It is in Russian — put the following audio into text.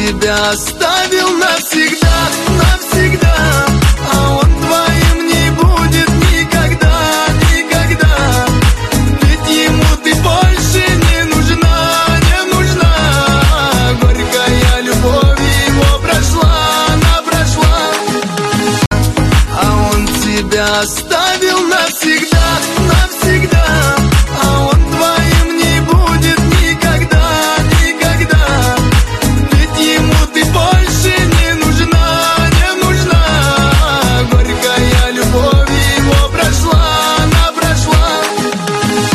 тебя оставил навсегда, навсегда. А он твоим не будет никогда, никогда. Ведь ему ты больше не нужна, не нужна. Горькая любовь его прошла, она прошла. А он тебя оставил навсегда, навсегда.